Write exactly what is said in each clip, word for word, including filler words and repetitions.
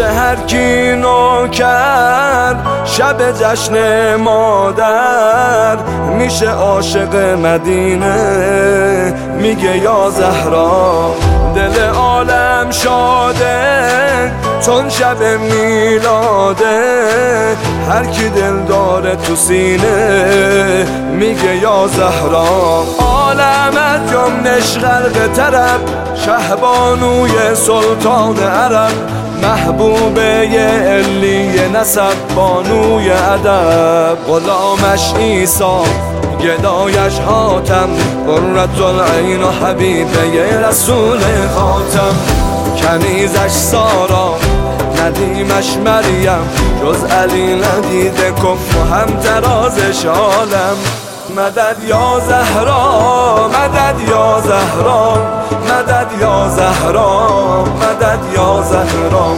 شده هر کی نوکر شب جشن مادر میشه عاشق مدینه میگه یا زهرا دل عالم شاده چون شب میلاده هر کی دل داره تو سینه میگه یا زهرا عالم از جملش غرق طرب شهبانوی سلطان عرب محبوبه علی نسب بانوی ادب غلامش عیسی گدایش حاتم قرة العین و حبیبه رسول خاتم کنیزش سارا ندیمش مریم جز علی ندیده کف و هم درازش عالم مدد یا زهرا مدد یا زهرا مدد یا زهرا مدد یا زهرا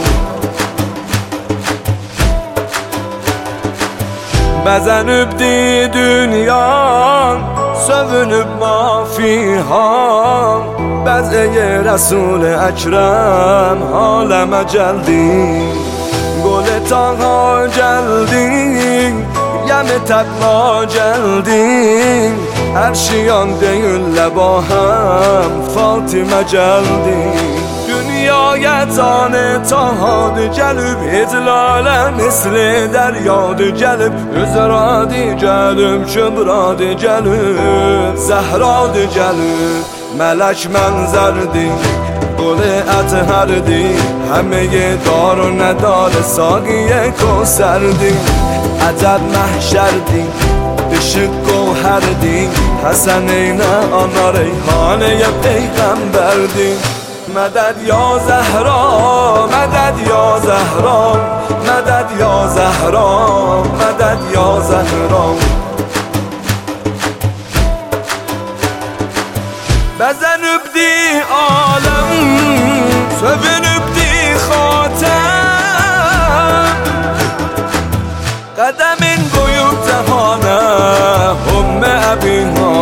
بزنüp di dünya sövünüp mafiha Bezeye Resul Ekrem haleme geldi Gol taha geldi Yemi takma geldi Her şeyan değil lebahem Fatime geldi Dünyaya tane tahadı gelip İzlale misli deryadı gelip Üzradı gelip şıbradı gelip Zehradı gelip Melek menzerdi Gole etherdi Hemeye dar و ندار ساقیه کوسردی عجب محشردی بشک گوهردی حسنین آنا ریحانه پیغمبردی مدد یا زهرا مدد یا زهرا مدد یا زهرا مدد یا زهرا بزنüp di alem sövünüp di hatem قدمین koyup cehane Ümmü Ebiha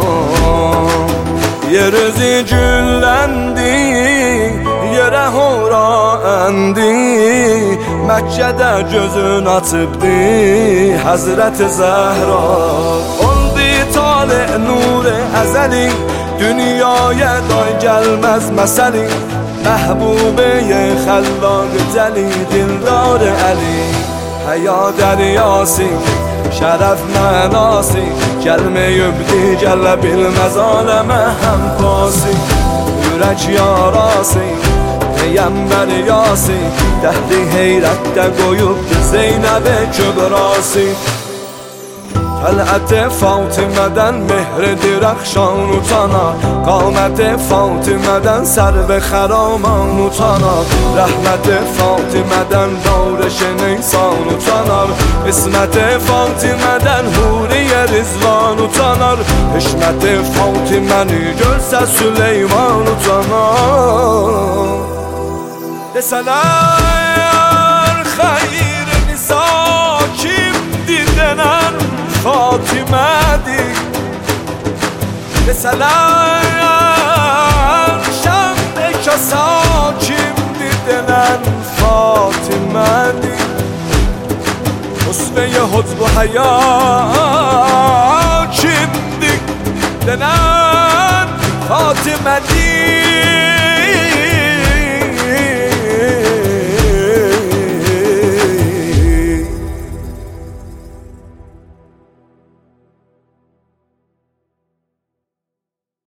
Yerüzü güllendi Yere hora endi Mekke'de gözün açıbdı Hazreti Zehra Oldu tale nur ezeli Dünyaya day gelmez meseli Mehbube-i Xellaq Celi Dildar Ali Həya dəryası Şərəf mənası Gəlməyib digələ bilməz aləmə həmpası Ürək yarası Peyyəmbər yası Dəhri heyrətdə qoyubdur Zeynəb-i Kübrası Tələt Fatimədən mehri dirəxşan utanar Qamət Fatimədən sərv-i xəraman utanar Rəhmət Fatimədən davr-ı Neysan utanar İsmət Fatimədən huriyə Rizvan utanar Hişmət Fatiməni görsə Süleyman utanar Desələr xeyr nisa kimdir denən Fatimədir Deseler Şam-ı kasa kimdir denen Fatimədir Usve-i hutb-u həya kimdir denen Fatimədir